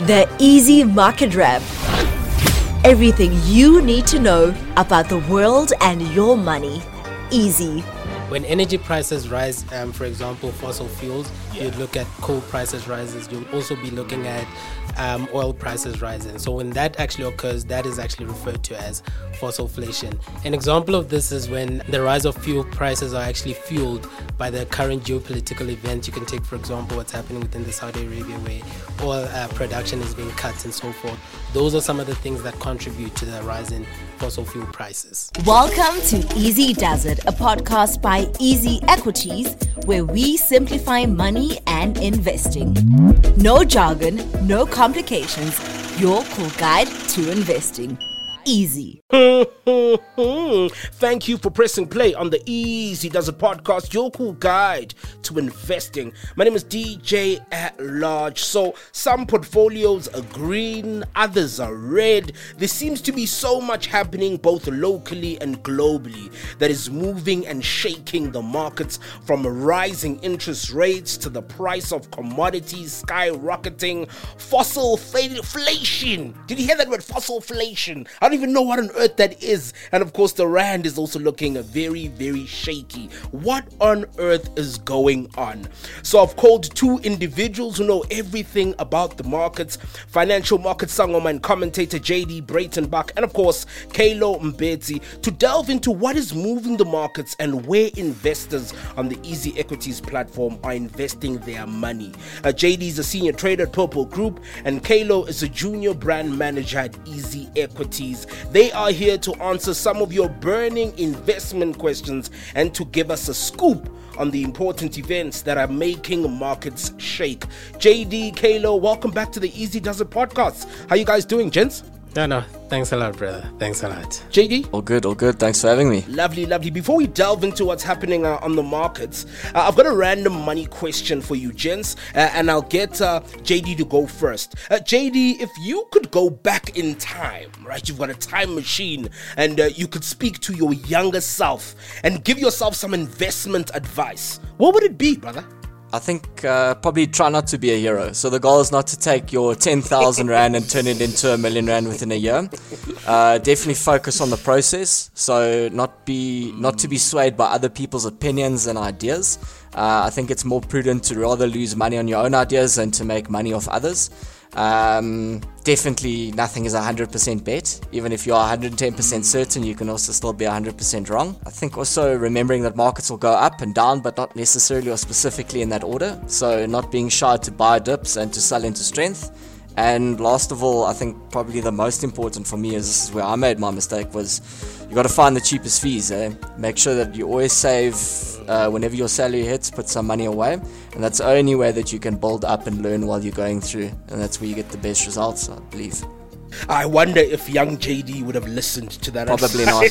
The Easy Market Wrap. Everything you need to know about the world and your money. Easy. When energy prices rise, for example, fossil fuels, you'd look at coal prices rises. You'll also be looking at oil prices rising. So when that actually occurs, that is actually referred to as fossilflation. An example of this is when the rise of fuel prices are actually fueled by the current geopolitical events. You can take, for example, what's happening within the Saudi Arabia where oil production is being cut and so forth. Those are some of the things that contribute to the rise in fossil fuel prices. Welcome to Easy Does It, a podcast by Easy Equities, where we simplify money and investing. No jargon, no complications. Your cool guide to investing. Easy. Thank you for pressing play on the Easy Does It podcast, your cool guide to investing. My name is DJ at Large. So some portfolios are green, others are red. There seems to be so much happening both locally and globally that is moving and shaking the markets, from rising interest rates to the price of commodities skyrocketing, fossilflation. Did you hear that word, fossilflation? I don't even know what on earth that is. And of course the rand is also looking very, very shaky. What on earth is going on? So I've called two individuals who know everything about the markets: financial market sangoma and commentator JD Breitenbach, and of course Kalo Mbetsi, to delve into what is moving the markets and where investors on the Easy Equities platform are investing their money. JD is a senior trader at Purple Group and Kalo is a junior brand manager at Easy Equities. They are here to answer some of your burning investment questions and to give us a scoop on the important events that are making markets shake. JD, Kalo, welcome back to the Easy Does It podcast. How you guys doing, gents? No, thanks a lot, brother. Thanks a lot. JD? All good. Thanks for having me. Lovely. Before we delve into what's happening on the markets, I've got a random money question for you, gents, and I'll get JD to go first. JD, if you could go back in time, right? You've got a time machine, and you could speak to your younger self and give yourself some investment advice. What would it be, brother? I think probably try not to be a hero. So the goal is not to take your 10,000 Rand and turn it into R1 million within a year. Definitely focus on the process. So not to be swayed by other people's opinions and ideas. I think it's more prudent to rather lose money on your own ideas than to make money off others. Definitely nothing is a 100% bet. Even if you are 110% certain, you can also still be 100% wrong. I think also remembering that markets will go up and down, but not necessarily or specifically in that order. So not being shy to buy dips and to sell into strength. And last of all, I think probably the most important for me, is this is where I made my mistake, was you got to find the cheapest fees. Make sure that you always save whenever your salary hits, put some money away, and that's the only way that you can build up and learn while you're going through, and that's where you get the best results, I believe. I wonder if young JD would have listened to that. Probably not.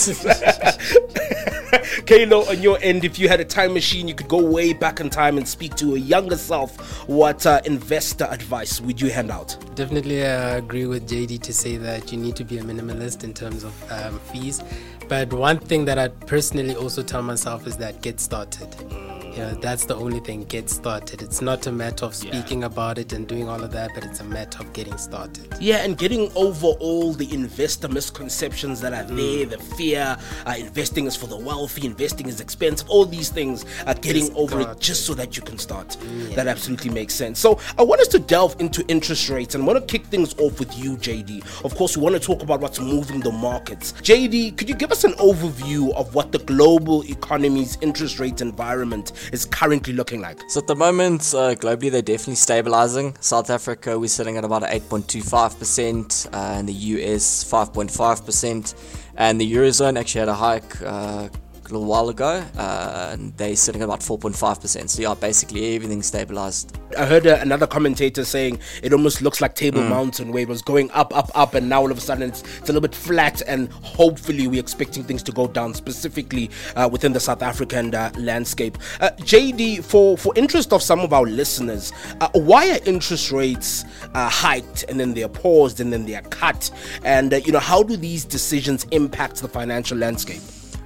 Kalo, on your end, if you had a time machine, you could go way back in time and speak to a younger self, what investor advice would you hand out? Definitely agree with JD to say that you need to be a minimalist in terms of fees. But one thing that I personally also tell myself is that get started. That's the only thing, get started. It's not a matter of speaking about it and doing all of that, but it's a matter of getting started. Yeah, and getting over all the investor misconceptions that are there, the fear, investing is for the wealthy, investing is expensive, all these things, getting over it just so that you can start. That absolutely makes sense. So I want us to delve into interest rates, and I want to kick things off with you, JD. Of course, we want to talk about what's moving the markets. JD, could you give us an overview of what the global economy's interest rate environment is currently looking like? So at the moment, globally, they're definitely stabilizing. South Africa, we're sitting at about 8.25%, and the US 5.5%, and the Eurozone actually had a hike a little while ago, and they're sitting at about 4.5%. So yeah, basically everything's stabilized. I heard another commentator saying it almost looks like Table Mountain, where it was going up, and now all of a sudden it's a little bit flat, and hopefully we're expecting things to go down, specifically within the South African landscape. JD, for interest of some of our listeners, why are interest rates hiked and then they're paused and then they're cut? And how do these decisions impact the financial landscape?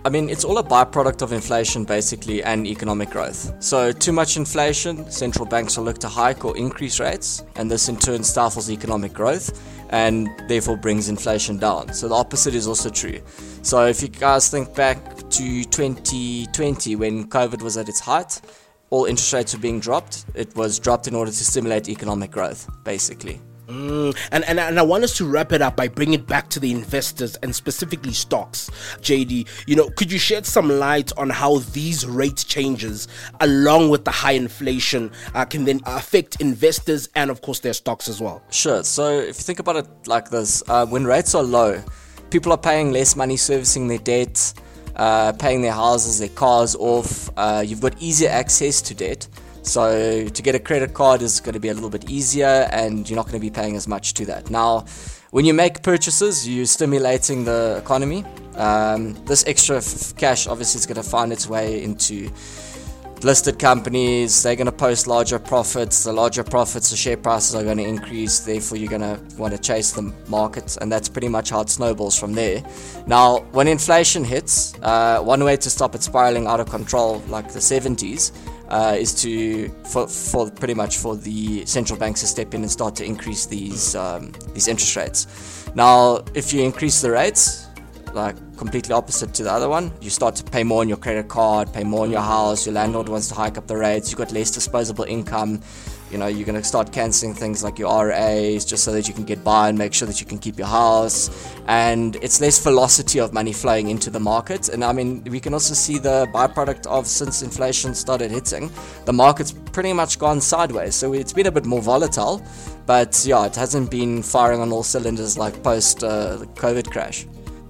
I mean, it's all a byproduct of inflation, basically, and economic growth. So, too much inflation, central banks will look to hike or increase rates, and this in turn stifles economic growth and therefore brings inflation down. So, the opposite is also true. So, if you guys think back to 2020 when COVID was at its height, all interest rates were being dropped. It was dropped in order to stimulate economic growth, basically. And I want us to wrap it up by bringing it back to the investors and specifically stocks. JD, could you shed some light on how these rate changes, along with the high inflation, can then affect investors and, of course, their stocks as well? Sure. So if you think about it like this, when rates are low, people are paying less money servicing their debt, paying their houses, their cars off. You've got easier access to debt. So to get a credit card is going to be a little bit easier and you're not going to be paying as much to that. Now, when you make purchases, you're stimulating the economy. This extra cash obviously is going to find its way into listed companies. They're going to post larger profits. The larger profits, the share prices are going to increase. Therefore, you're going to want to chase the market. And that's pretty much how it snowballs from there. Now, when inflation hits, one way to stop it spiraling out of control like the 70s is for pretty much for the central banks to step in and start to increase these interest rates. Now, if you increase the rates, like completely opposite to the other one, you start to pay more on your credit card, pay more on your house, your landlord wants to hike up the rates, you've got less disposable income, you're going to start cancelling things like your RAs just so that you can get by and make sure that you can keep your house, and it's less velocity of money flowing into the market. And I mean, we can also see the byproduct of, since inflation started hitting, the market's pretty much gone sideways, so it's been a bit more volatile, but yeah, it hasn't been firing on all cylinders like post the COVID crash.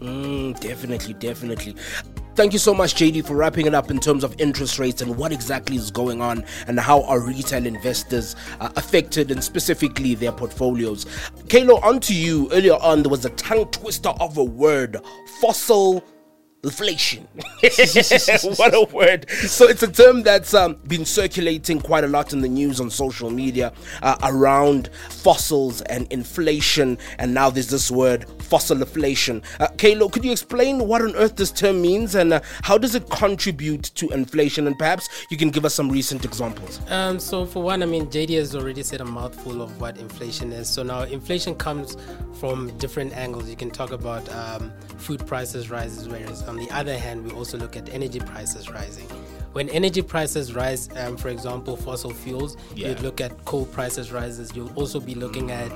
Definitely. Thank you so much, JD, for wrapping it up in terms of interest rates and what exactly is going on and how are retail investors affected, and specifically their portfolios. Kalo, on to you. Earlier on, there was a tongue twister of a word, fossil inflation. What a word. So it's a term that's been circulating quite a lot in the news on social media around fossils and inflation, and now there's this word, fossil inflation. Kalo, could you explain what on earth this term means and how does it contribute to inflation, and perhaps you can give us some recent examples? So for one, I mean, JD has already said a mouthful of what inflation is. So now inflation comes from different angles. You can talk about food prices rises, whereas on the other hand, we also look at energy prices rising. When energy prices rise, for example, fossil fuels, you'd look at coal prices rises. You'll also be looking at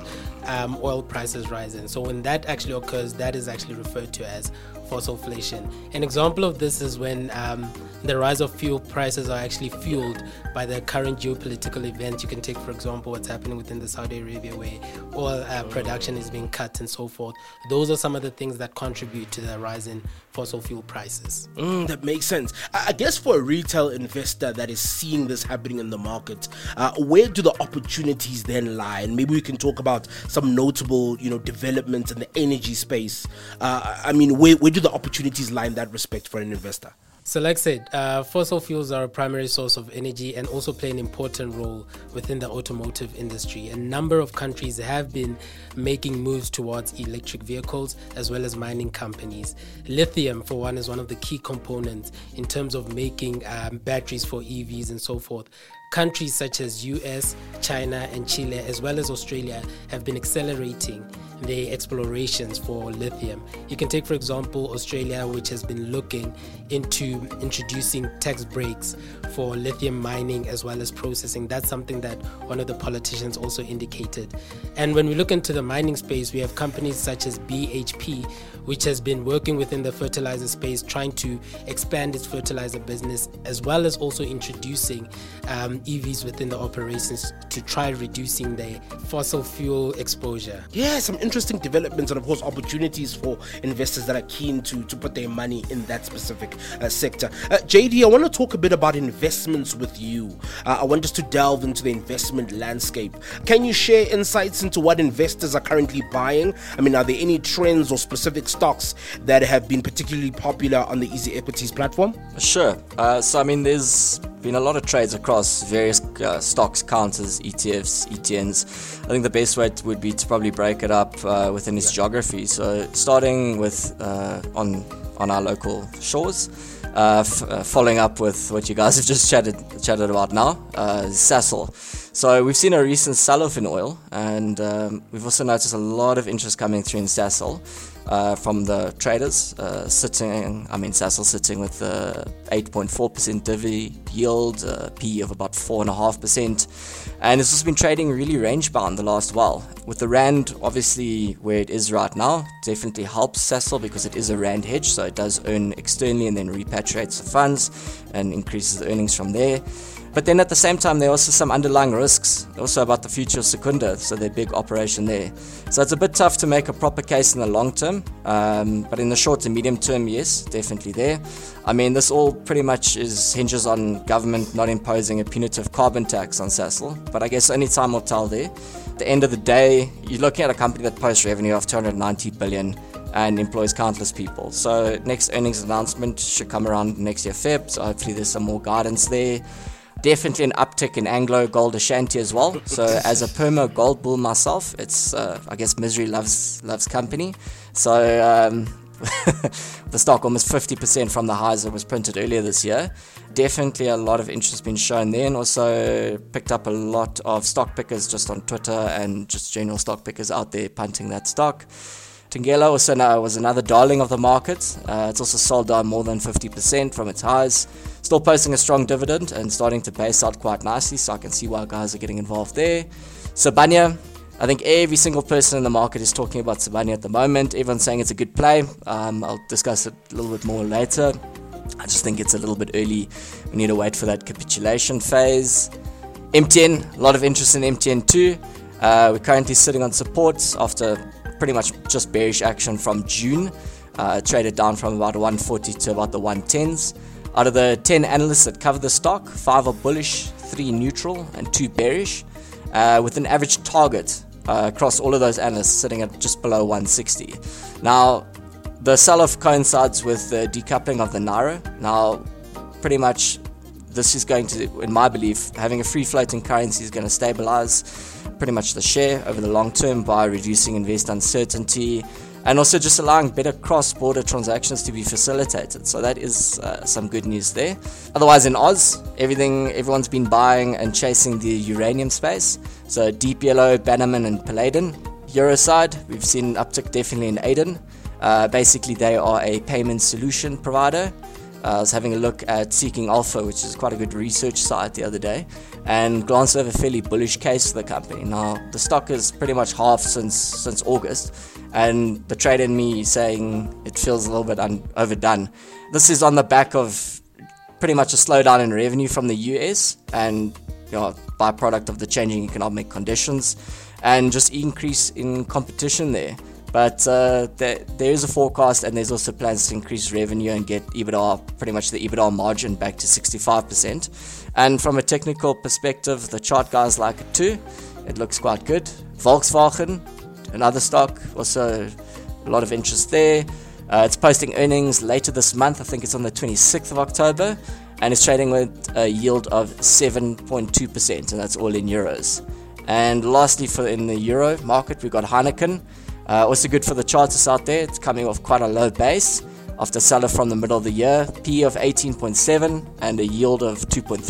oil prices rising. So when that actually occurs, that is actually referred to as fossilflation. An example of this is when the rise of fuel prices are actually fueled by the current geopolitical events. You can take, for example, what's happening within the Saudi Arabia, where oil production is being cut and so forth. Those are some of the things that contribute to the rise in fossil fuel prices. That makes sense. I guess for a retail investor that is seeing this happening in the market, where do the opportunities then lie? And maybe we can talk about some notable, developments in the energy space. Where do the opportunities lie in that respect for an investor? So like I said, fossil fuels are a primary source of energy and also play an important role within the automotive industry. A number of countries have been making moves towards electric vehicles as well as mining companies. Lithium, for one, is one of the key components in terms of making batteries for EVs and so forth. Countries such as US, China and Chile, as well as Australia, have been accelerating their explorations for lithium. You can take, for example, Australia, which has been looking into introducing tax breaks for lithium mining as well as processing. That's something that one of the politicians also indicated. And when we look into the mining space, we have companies such as BHP, which has been working within the fertilizer space, trying to expand its fertilizer business, as well as also introducing EVs within the operations to try reducing their fossil fuel exposure. Yeah, some interesting developments and of course opportunities for investors that are keen to put their money in that specific sector. JD, I want to talk a bit about investments with you. I want us to delve into the investment landscape. Can you share insights into what investors are currently buying? I mean, are there any trends or specific stocks that have been particularly popular on the Easy Equities platform? Sure. There's been a lot of trades across various stocks, counters, ETFs, ETNs. I think the best way would be to probably break it up within its geography. So starting with on on our local shores. Following up with what you guys have just chatted about now, Sasol. So we've seen a recent sell-off in oil, and we've also noticed a lot of interest coming through in Sasol from the traders. Sasol sitting with 8.4% divvy yield, PE of about 4.5%, and it's also been trading really range-bound the last while. With the rand obviously where it is right now, definitely helps Sasol because it is a rand hedge, so it does earn externally and then repatriates the funds and increases the earnings from there. But then at the same time, there are also some underlying risks, also about the future of Secunda, so their big operation there. So it's a bit tough to make a proper case in the long term, but in the short to medium term, yes, definitely there. I mean, this all pretty much hinges on government not imposing a punitive carbon tax on Sasol, but I guess only time will tell there. At the end of the day, you're looking at a company that posts revenue of 290 billion and employs countless people. So next earnings announcement should come around next year Feb, so hopefully there's some more guidance there. Definitely an uptick in Anglo Gold Ashanti as well. So as a perma gold bull myself, it's I guess misery loves company. So the stock almost 50% from the highs that was printed earlier this year. Definitely a lot of interest been shown there, and also picked up a lot of stock pickers just on Twitter and just general stock pickers out there punting that stock. Thungela also now was another darling of the market. It's also sold down more than 50% from its highs. Still posting a strong dividend and starting to base out quite nicely, so I can see why guys are getting involved there. Sibanye, I think every single person in the market is talking about Sibanye at the moment. Everyone's saying it's a good play. I'll discuss it a little bit more later. I just think it's a little bit early. We need to wait for that capitulation phase. MTN, a lot of interest in MTN too. We're currently sitting on support after pretty much just bearish action from June. Traded down from about 140 to about the 110s. Out of the 10 analysts that cover the stock, 5 are bullish, 3 neutral, and 2 bearish, with an average target across all of those analysts sitting at just below 160. Now, the sell-off coincides with the decoupling of the Naira. Now, pretty much this is going to, in my belief, having a free floating currency is going to stabilize pretty much the share over the long term by reducing investor uncertainty and also just allowing better cross-border transactions to be facilitated. So that is some good news there. Otherwise in Oz, everyone's been buying and chasing the uranium space. So Deep Yellow, Bannerman and Paladin. Euro side, we've seen an uptick definitely in Aiden. Basically they are a payment solution provider. I was having a look at Seeking Alpha, which is quite a good research site the other day, and glanced over a fairly bullish case for the company. Now, the stock is pretty much half since August, and the trade in me saying it feels a little bit overdone. This is on the back of pretty much a slowdown in revenue from the US and byproduct of the changing economic conditions and just increase in competition there. But there is a forecast, and there's also plans to increase revenue and get EBITDA, pretty much the EBITDA margin back to 65%. And from a technical perspective, the chart guys like it too. It looks quite good. Volkswagen, another stock, also a lot of interest there. It's posting earnings later this month. I think it's on the 26th of October, and it's trading with a yield of 7.2%, and that's all in euros. And lastly, in the euro market, we've got Heineken. Also good for the charters out there. It's coming off quite a low base after sell-off from the middle of the year. PE of 18.7 and a yield of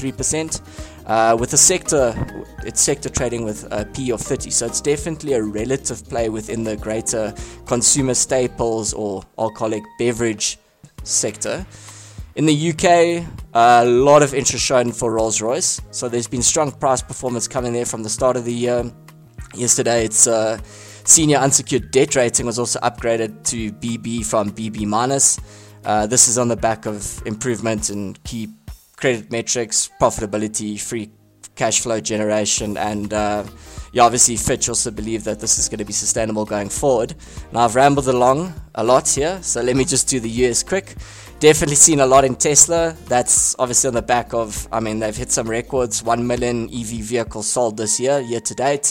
2.3%. With the sector trading with a PE of 30. So it's definitely a relative play within the greater consumer staples or alcoholic beverage sector. In the UK, a lot of interest shown for Rolls-Royce. So there's been strong price performance coming there from the start of the year. Yesterday, its senior unsecured debt rating was also upgraded to BB from BB-. This is on the back of improvement in key credit metrics, profitability, free cash flow generation, and obviously Fitch also believe that this is going to be sustainable going forward. Now, I've rambled along a lot here, so let me just do the US quick. Definitely seen a lot in Tesla. That's obviously on the back of, they've hit some records, 1 million EV vehicles sold this year to date.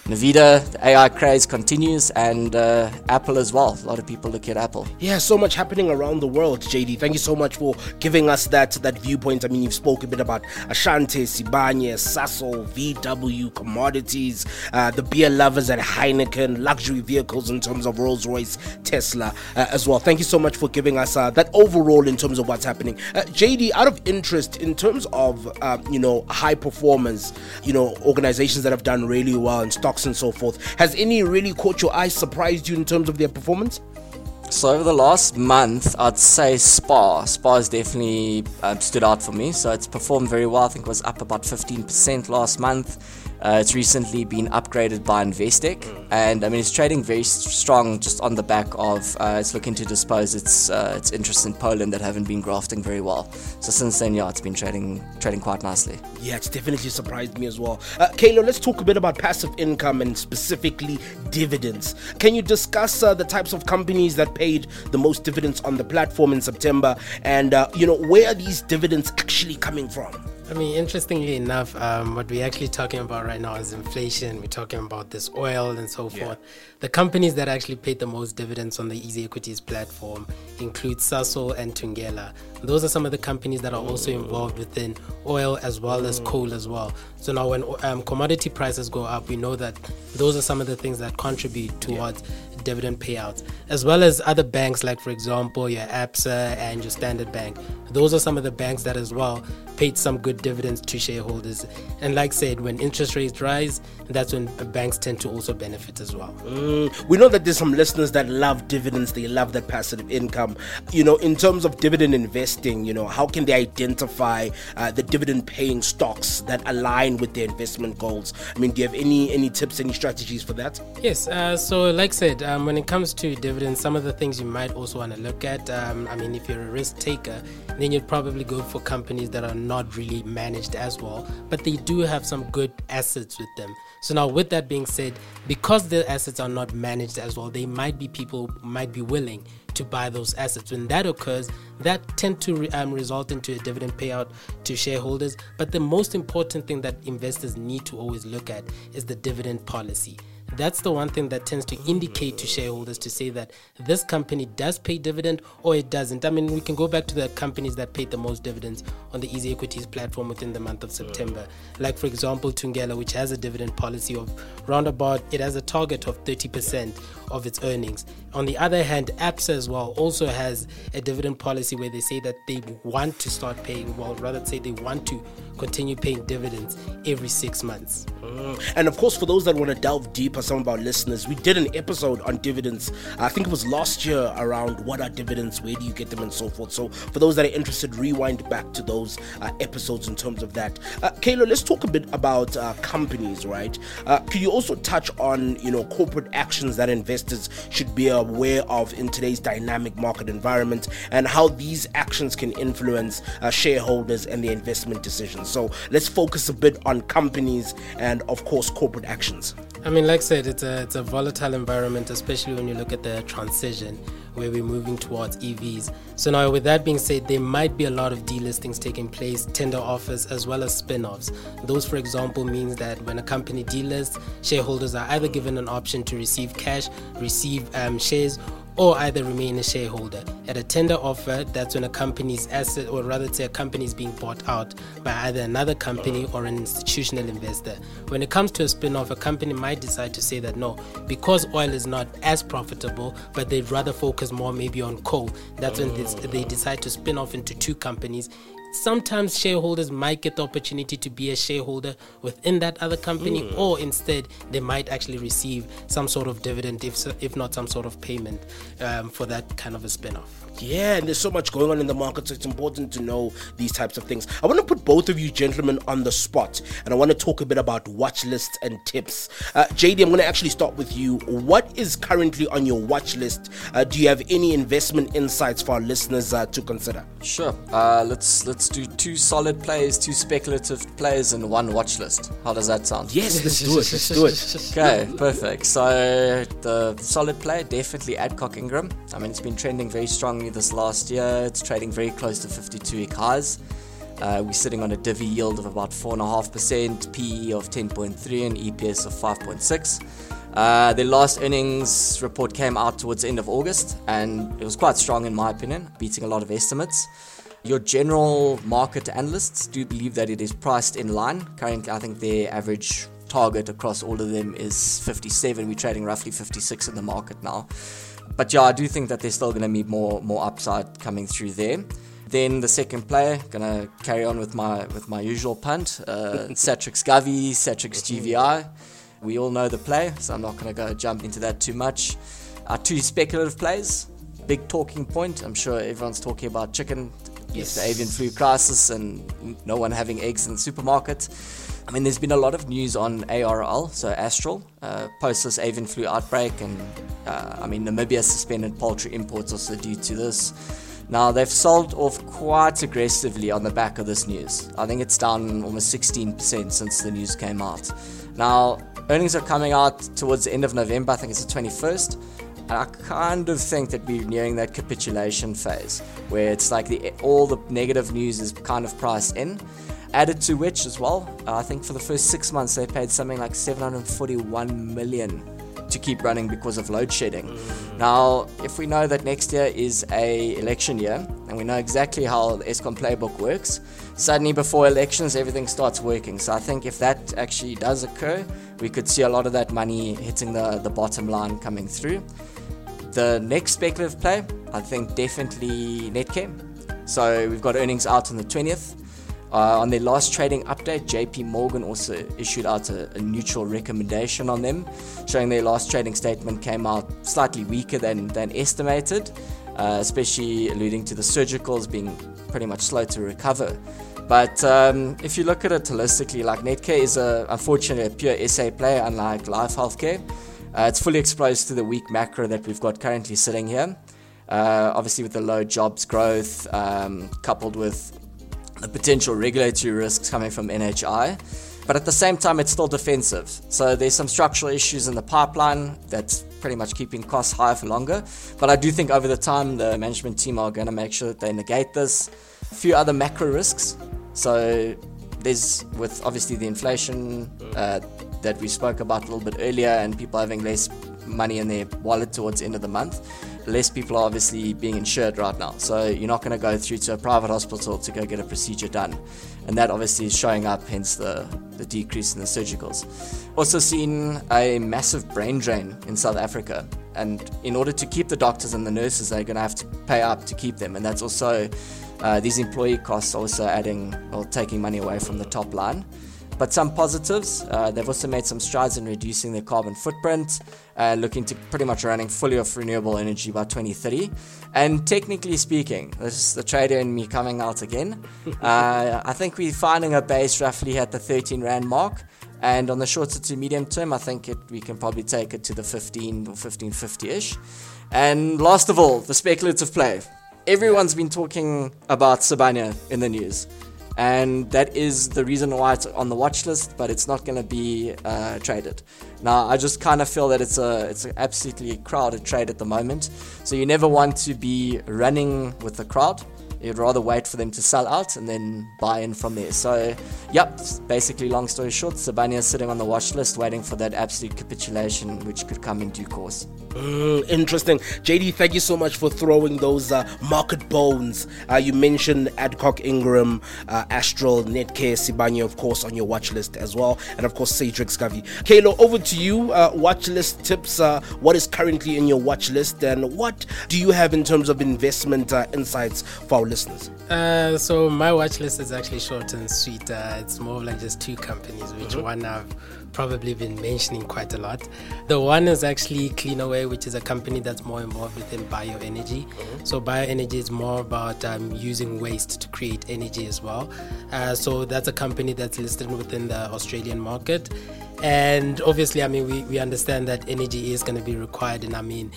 Nvidia, the AI craze continues, and Apple as well. A lot of people look at Apple. Yeah, so much happening around the world, JD. Thank you so much for giving us that viewpoint. I mean, you've spoken a bit about Ashanti, Sibanye, Sasol, VW, commodities, the beer lovers at Heineken, luxury vehicles in terms of Rolls-Royce, Tesla as well. Thank you so much for giving us that overall in terms of what's happening. JD, out of interest, in terms of, high performers, organizations that have done really well in stocks and so forth, has any really caught your eye, surprised you in terms of their performance? So over the last month, I'd say SPAR has definitely stood out for me. So it's performed very well. I think it was up about 15% last month. It's recently been upgraded by Investec, and I mean it's trading very strong just on the back of it's looking to dispose its interests in Poland that haven't been grafting very well. So since then, it's been trading quite nicely. Yeah, it's definitely surprised me as well. Kayla, let's talk a bit about passive income and specifically dividends. Can you discuss the types of companies that paid the most dividends on the platform in September, and where are these dividends actually coming from? I mean, interestingly enough, what we're actually talking about right now is inflation. We're talking about this oil and so forth. The companies that actually paid the most dividends on the Easy Equities platform include Sasol and Thungela. Those are some of the companies that are also involved within oil as well as coal as well. So now when commodity prices go up, we know that those are some of the things that contribute towards dividend payouts, as well as other banks like, for example, your Absa and your Standard Bank. Those are some of the banks that as well paid some good dividends to shareholders. And like I said, when interest rates rise, that's when banks tend to also benefit as well. We know that there's some listeners that love dividends, they love that passive income. In terms of dividend investing, how can they identify the dividend paying stocks that align with their investment goals? I mean, do you have any tips, any strategies for that? Yes, so like I said, when it comes to dividends, some of the things you might also want to look at, if you're a risk taker, then you'd probably go for companies that are not really managed as well, but they do have some good assets with them. So now with that being said, because the assets are not managed as well, people might be willing to buy those assets. When that occurs, that tend to result into a dividend payout to shareholders. But the most important thing that investors need to always look at is the dividend policy. That's the one thing that tends to indicate to shareholders to say that this company does pay dividend or it doesn't. I mean, we can go back to the companies that paid the most dividends on the Easy Equities platform within the month of September. Like, for example, Thungela, which has a dividend policy of roundabout, it has a target of 30% of its earnings. On the other hand, Absa as well also has a dividend policy where they say that they want to start paying, they want to continue paying dividends every 6 months. And of course, for those that want to delve deeper, some of our listeners, we did an episode on dividends. I think it was last year, around what are dividends, where do you get them, and so forth. So for those that are interested, rewind back to those episodes in terms of that. Kayla, let's talk a bit about companies, right? Could you also touch on corporate actions that investors should be aware of in today's dynamic market environment, and how these actions can influence shareholders and their investment decisions? So let's focus a bit on companies and, of course, corporate actions. I mean, like I said, it's a volatile environment, especially when you look at the transition where we're moving towards EVs. So now, with that being said, there might be a lot of delistings taking place, tender offers, as well as spin-offs. Those, for example, means that when a company delists, shareholders are either given an option to receive cash, receive shares, or either remain a shareholder. At a tender offer, that's when a company's asset, or rather say a company is being bought out by either another company or an institutional investor. When it comes to a spin-off, a company might decide to say that no, because oil is not as profitable, but they'd rather focus more maybe on coal. That's when they decide to spin off into two companies. Sometimes shareholders might get the opportunity to be a shareholder within that other company, or instead they might actually receive some sort of dividend, if not some sort of payment for that kind of a spin-off. Yeah, and there's so much going on in the market, so it's important to know these types of things. I want to put both of you gentlemen on the spot, and I want to talk a bit about watch lists and tips. JD, I'm going to actually start with you. What is currently on your watch list? Do you have any investment insights for our listeners to consider? Sure. Let's do 2 solid plays, 2 speculative plays, and 1 watch list. How does that sound? Yes, let's do it. Okay, perfect. So the solid play, definitely Adcock Ingram. I mean, it's been trending very strongly this last year. It's trading very close to 52-week highs. We're sitting on a divi yield of about 4.5%, PE of 10.3 and EPS of 5.6. Their last earnings report came out towards the end of August, and it was quite strong in my opinion, beating a lot of estimates. Your general market analysts do believe that it is priced in line. Currently, I think their average target across all of them is 57. We're trading roughly 56 in the market now. But yeah, I do think that there's still going to be more upside coming through there. Then the second player, gonna carry on with my usual punt, Satrix Gavi, Satrix GVI. We all know the play, so I'm not gonna go jump into that too much. Our two speculative plays, big talking point. I'm sure everyone's talking about chicken, yes, the avian flu crisis, and no one having eggs in the supermarket. I mean, there's been a lot of news on ARL, so Astral, post this avian flu outbreak, and Namibia suspended poultry imports also due to this. Now, they've sold off quite aggressively on the back of this news. I think it's down almost 16% since the news came out. Now, earnings are coming out towards the end of November, I think it's the 21st. And I kind of think that we're nearing that capitulation phase, where it's like all the negative news is kind of priced in. Added to which as well, I think for the first 6 months they paid something like 741 million to keep running because of load shedding. Now, if we know that next year is a election year, and we know exactly how the Eskom playbook works, suddenly before elections everything starts working. So I think if that actually does occur, we could see a lot of that money hitting the bottom line coming through. The next speculative play, I think definitely Netcare. So we've got earnings out on the 20th. On their last trading update, JP Morgan also issued out a neutral recommendation on them, showing their last trading statement came out slightly weaker than estimated, especially alluding to the surgicals being pretty much slow to recover. But if you look at it holistically, like Netcare is unfortunately a pure SA player, unlike Life Healthcare. It's fully exposed to the weak macro that we've got currently sitting here. Obviously with the low jobs growth, coupled with the potential regulatory risks coming from NHI, but at the same time it's still defensive. So there's some structural issues in the pipeline that's pretty much keeping costs higher for longer. But I do think over the time the management team are going to make sure that they negate this. A few other macro risks. So there's with obviously the inflation that we spoke about a little bit earlier, and people having less money in their wallet towards the end of the month. Less people are obviously being insured right now, so you're not going to go through to a private hospital to go get a procedure done, and that obviously is showing up, hence the decrease in the surgicals. Also seen a massive brain drain in South Africa, and in order to keep the doctors and the nurses, they're going to have to pay up to keep them, and that's also these employee costs also adding or taking money away from the top line. But some positives, they've also made some strides in reducing their carbon footprint, looking to pretty much running fully off renewable energy by 2030. And technically speaking, this is the trader in me coming out again, I think we're finding a base roughly at the 13 Rand mark. And on the shorter to medium term, I think we can probably take it to the 15 or 15.50-ish. And last of all, the speculative play. Everyone's been talking about Sibanye in the news. And that is the reason why it's on the watch list, but it's not going to be traded. Now, I just kind of feel that it's an absolutely crowded trade at the moment. So you never want to be running with the crowd. You'd rather wait for them to sell out and then buy in from there. So, yep, basically, long story short, Sibanye is sitting on the watch list waiting for that absolute capitulation, which could come in due course. Interesting. JD, thank you so much for throwing those market bones. You mentioned Adcock Ingram, Astral, Netcare, Sibanye, of course, on your watch list as well. And, of course, Satrix Gavi. Kaylo, over to you. Watch list tips. What is currently in your watch list, and what do you have in terms of investment insights for our listeners? So my watch list is actually short and sweet. It's more of like just two companies, which one I've probably been mentioning quite a lot. The one is actually Cleanaway, which is a company that's more involved within bioenergy. So bioenergy is more about using waste to create energy as well. So that's a company that's listed within the Australian market. And obviously, I mean, we understand that energy is going to be required. And I mean,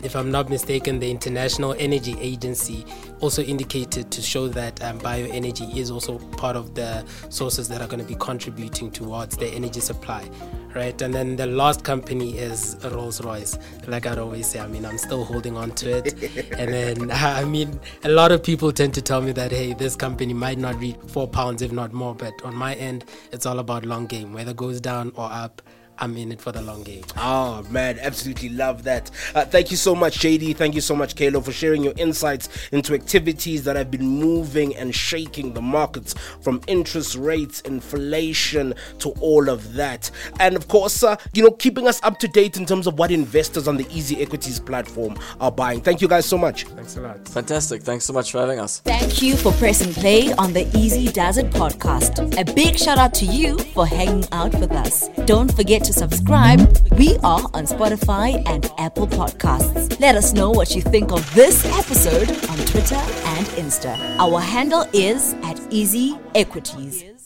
if I'm not mistaken, the International Energy Agency also indicated to show that bioenergy is also part of the sources that are going to be contributing towards the energy supply. Right, and then the last company is Rolls-Royce. Like I'd always say, I'm still holding on to it. And then, a lot of people tend to tell me that, hey, this company might not reach £4, if not more. But on my end, it's all about long game. Whether it goes down or up, I'm in it for the long game. Oh man, absolutely love that. Thank you so much, JD. Thank you so much, Kalo, for sharing your insights into activities that have been moving and shaking the markets, from interest rates, inflation, to all of that. And of course, keeping us up to date in terms of what investors on the Easy Equities platform are buying. Thank you guys so much. Thanks a lot. Fantastic. Thanks so much for having us. Thank you for pressing play on the Easy Does It podcast. A big shout out to you for hanging out with us. Don't forget to subscribe. We are on Spotify and Apple Podcasts. Let us know what you think of this episode on Twitter and Insta. Our handle is @EasyEquities.